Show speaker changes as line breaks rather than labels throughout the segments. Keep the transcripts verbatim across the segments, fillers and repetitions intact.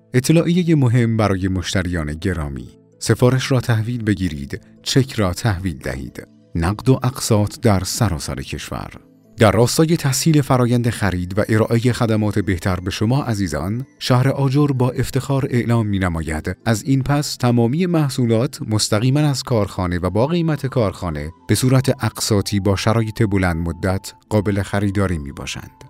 اطلاعیه مهم برای مشتریان گرامی: سفارش را تحویل بگیرید، چک را تحویل دهید. نقد و اقساط در سراسر کشور. در راستای تسهیل فرایند خرید و ارائه خدمات بهتر به شما عزیزان، شهر آجر با افتخار اعلام می‌نماید از این پس تمامی محصولات مستقیما از کارخانه و با قیمت کارخانه به صورت اقساطی با شرایط بلند مدت قابل خریداری میباشند.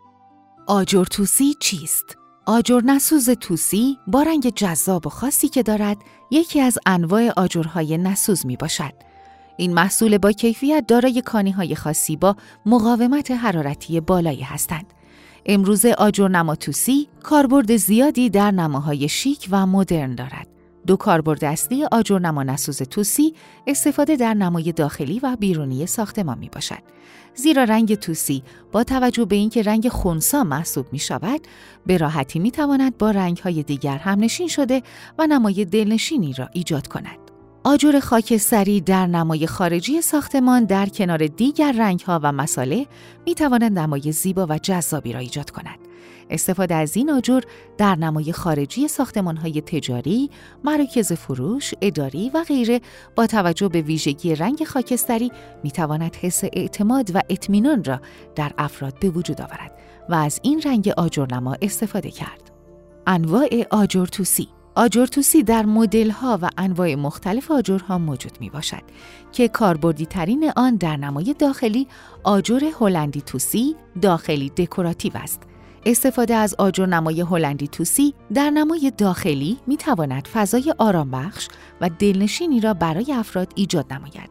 آجر توسی چیست؟ آجر نسوز توسی با رنگ جذاب و خاصی که دارد، یکی از انواع آجرهای نسوز می باشد. این محصول با کیفیت دارای کانی‌های خاصی با مقاومت حرارتی بالایی هستند. امروزه آجر نما توسی کاربرد زیادی در نماهای شیک و مدرن دارد. دو کاربرد اصلی آجر نما نسوز توسی استفاده در نمای داخلی و بیرونی ساختمان می باشد. زیرا رنگ توسی با توجه به اینکه رنگ خنثی محسوب می شود، به راحتی می تواند با رنگ‌های دیگر همنشین شده و نمای دلنشینی را ایجاد کند. آجر خاکستری در نمای خارجی ساختمان در کنار دیگر رنگ‌ها و مصالح می تواند نمای زیبا و جذابی را ایجاد کند. استفاده از این آجر در نمای خارجی ساختمان‌های تجاری، مراکز فروش، اداری و غیره با توجه به ویژگی رنگ خاکستری می‌تواند حس اعتماد و اطمینان را در افراد به وجود آورد و از این رنگ آجرنما استفاده کرد. انواع آجر توسی. آجر توسی در مدل‌ها و انواع مختلف آجرها موجود می‌باشد که کاربردی ترین آن در نمای داخلی آجر هلندی توسی داخلی دکوراتیو است. استفاده از آجر نمای هلندی توسی در نمای داخلی می تواند فضای آرامبخش و دلنشینی را برای افراد ایجاد نماید.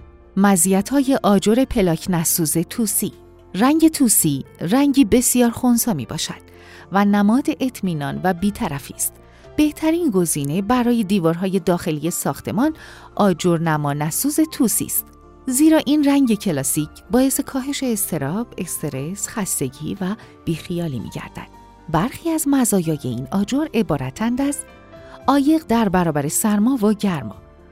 مزیت‌های آجر پلاک نسوز توسی. رنگ توسی رنگی بسیار خنثی می باشد و نماد اطمینان و بی‌طرفی است. بهترین گزینه برای دیوارهای داخلی ساختمان آجر نما نسوز توسی است. زیرا این رنگ کلاسیک باعث کاهش اضطراب، استرس، خستگی و بیخیالی می‌گردد. برخی از مزایای این آجر عبارتند از عایق در برابر سرما و گرما،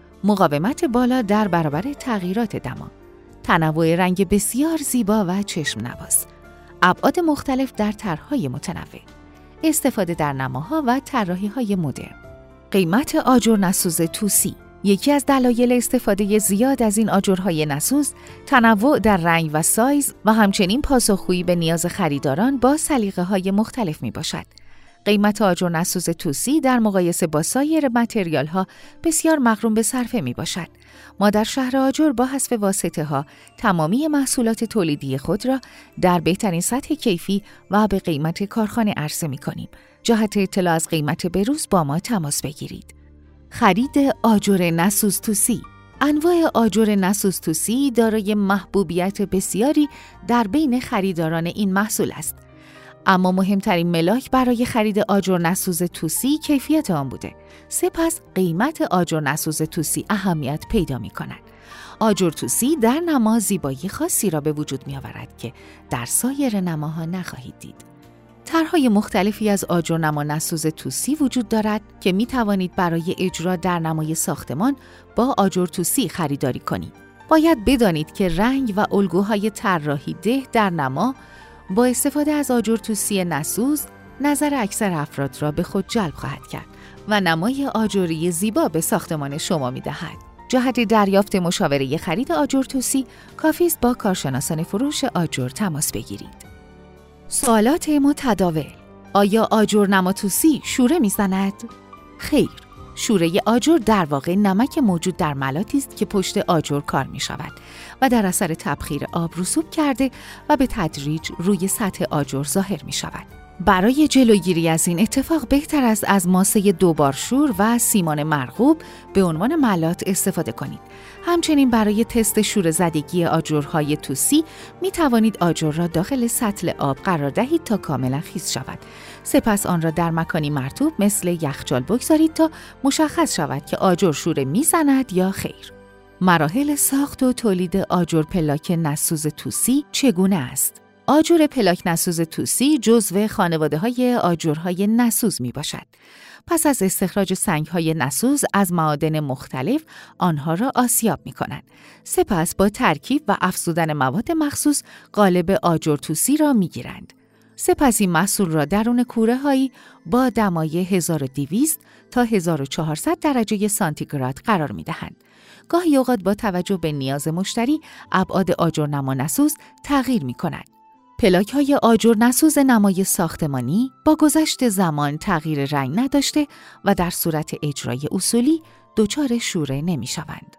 مقاومت بالا در برابر تغییرات دما، تنوع رنگ بسیار زیبا و چشم نواز، ابعاد مختلف در طرح‌های متنوع، استفاده در نماها و طراحی‌های مدرن. قیمت آجر نسوز توسی. یکی از دلایل استفاده زیاد از این آجرهای نسوز، تنوع در رنگ و سایز و همچنین پاسخگویی به نیاز خریداران با سلیقه‌های مختلف میباشد. قیمت آجر نسوز توسی در مقایسه با سایر متریال‌ها بسیار مغروم به صرفه میباشد. ما در شهر آجر با حذف واسطه‌ها تمامی محصولات تولیدی خود را در بهترین سطح کیفی و به قیمت کارخانه عرضه می‌کنیم. جهت اطلاع از قیمت بروز با ما تماس بگیرید. خرید آجر نسوز توسی. انواع آجر نسوز توسی دارای محبوبیت بسیاری در بین خریداران این محصول است. اما مهمترین ملاک برای خرید آجر نسوز توسی کیفیت آن بوده. سپس قیمت آجر نسوز توسی اهمیت پیدا می کند. آجر توسی در نما زیبایی خاصی را به وجود می آورد که در سایر نماها نخواهید دید. طرح‌های مختلفی از آجر نما نسوز توسی وجود دارد که می توانید برای اجرا در نمای ساختمان با آجر توسی خریداری کنید. باید بدانید که رنگ و الگوهای طراحی ده در نما با استفاده از آجر توسی نسوز نظر اکثر افراد را به خود جلب خواهد کرد و نمای آجری زیبا به ساختمان شما می دهد. جهت دریافت مشاوره خرید آجر توسی کافی است با کارشناسان فروش آجر تماس بگیرید. سوالات متداول: آیا آجر نما توسی شوره میزند؟ خیر، شوره آجر در واقع نمک موجود در ملاطی است که پشت آجر کار می شود و در اثر تبخیر آب رسوب کرده و به تدریج روی سطح آجر ظاهر می شود. برای جلوگیری از این اتفاق بهتر است از ماسه دوبار شور و سیمان مرغوب به عنوان ملاط استفاده کنید. همچنین برای تست شوره زدگی آجرهای توسی می توانید آجر را داخل سطل آب قرار دهید تا کاملا خیس شود. سپس آن را در مکانی مرطوب مثل یخچال بگذارید تا مشخص شود که آجر شوره می زند یا خیر. مراحل ساخت و تولید آجر پلاک نسوز توسی چگونه است؟ آجر پلاک نسوز توسی جزو خانواده‌های آجرهای نسوز می باشد. پس از استخراج سنگ‌های نسوز از معادن مختلف آنها را آسیاب می کنند. سپس با ترکیب و افزودن مواد مخصوص قالب آجر توسی را می گیرند. سپس این محصول را درون کوره هایی با دمای هزار و دویست تا هزار و چهارصد درجه سانتیگراد قرار می دهند. گاهی اوقات با توجه به نیاز مشتری ابعاد آجرنما نسوز تغییر می کند. پلاک های آجر نسوز نمای ساختمانی با گذشت زمان تغییر رنگ نداشته و در صورت اجرای اصولی دچار شوره نمی شوند.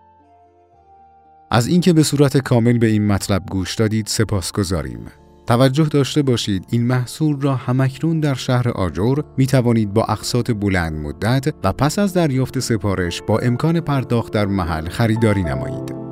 از اینکه به صورت کامل به این مطلب گوش دادید سپاسگزاریم. توجه داشته باشید این محصول را همکنون در شهر آجر می توانید با اقساط بلند مدت و پس از دریافت سفارش با امکان پرداخت در محل خریداری نمایید.